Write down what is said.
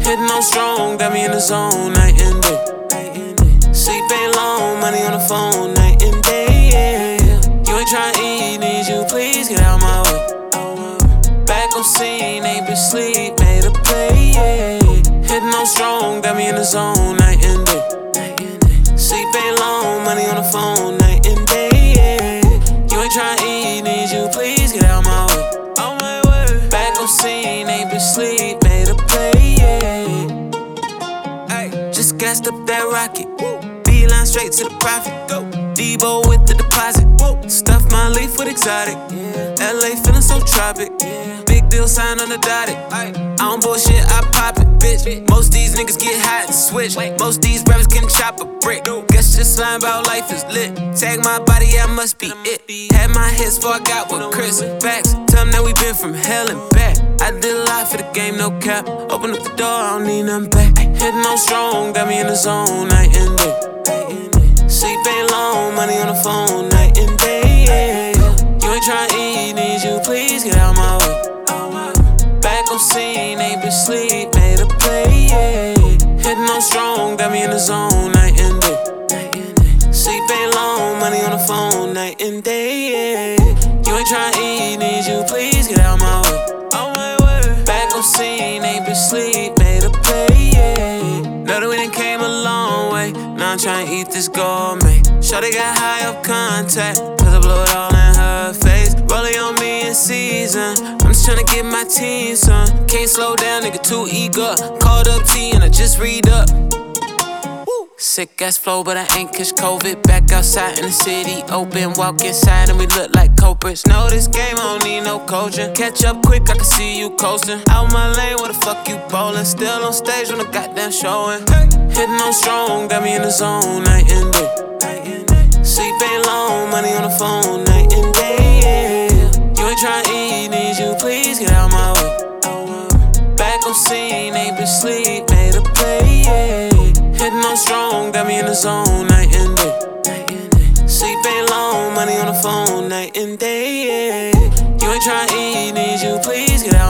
Hitting on strong, got me in the zone, night and day. Sleep ain't long, money on the phone, night and day, yeah. You ain't tryna eat, need you please get out my way. Back on scene, ain't been sleep, made a play, yeah. Hitting on strong, got me in the zone, night and day. Sleep ain't long, money on the phone, night and day, yeah. You ain't tryna eat, need you please get out my way. On my way. Back on scene, ain't been sleep, made a play, yeah. Ay, just gassed up that rocket. Beeline straight to the profit. Go. Debo with the deposit. Stuff my leaf with exotic. LA feeling so tropic. Big deal sign on the dotted. I don't bullshit, I pop it, bitch. Most these niggas get hot and switch. Most these rappers can chop a brick. Guess just lying about life is lit. Tag my body, yeah, must be it. Had my hits before I got with Chris. Facts, tell them that we been from hell and back. I did a lot for the game, no cap. Open up the door, I don't need nothing back. Hitting on strong, got me in the zone, night and day. Sleep ain't long, money on the phone, night and day, yeah. You ain't tryna eat, need you please get out my way. Back on scene, ain't been sleep, made a play, yeah. Hitting on strong, got me in the zone, night and day. Sleep ain't long, money on the phone, night and day, yeah. You ain't tryna eat, need you please get out my way. Back on scene, ain't been sleep, made a play, yeah. Know that we done came a long way. Now I'm tryna eat this gourmet. Shawty got high up contact, cause I blew it all in her face. Rolling on me in season, I'm just tryna get my team, son. Can't slow down, nigga, too eager. Called up T and I just read up. Sick ass flow, but I ain't catch COVID. Back outside in the city, open, walk inside and we look like culprits. Know this game, I don't need no coaching. Catch up quick, I can see you coasting. Out my lane, where the fuck you bowling? Still on stage when the goddamn showing. Hitting on strong, got me in the zone, night and day. Sleep ain't long, money on the phone, night and day, yeah. You ain't tryna eat, need you please get out my way. Back on scene, ain't been sleep, made a play, yeah. Hitting on strong, got me in the zone, night and day. Sleep ain't long, money on the phone, night and day, yeah. You ain't tryna eat, need you please get out